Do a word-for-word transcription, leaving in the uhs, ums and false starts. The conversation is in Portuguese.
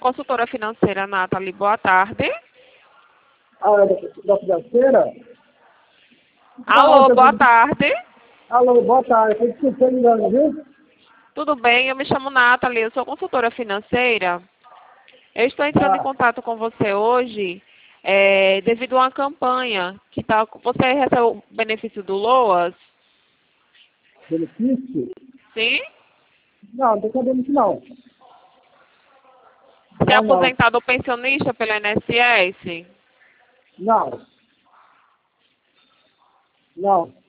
Consultora financeira Nathalie, boa tarde. Ah, é da, da financeira? Alô, Ah, boa tá- tarde. Alô, boa tarde. Foi desculpa, ligando, viu? Tudo bem? Eu me chamo Nathalie, eu sou consultora financeira. Eu estou entrando em Ah, contato com você hoje é, devido a uma campanha que tá, você recebeu o benefício do LOAS? benefício? Sim? Não, não tô sabendo isso não. Você é Não, não. aposentado ou pensionista pelo I N S S? Não. Não.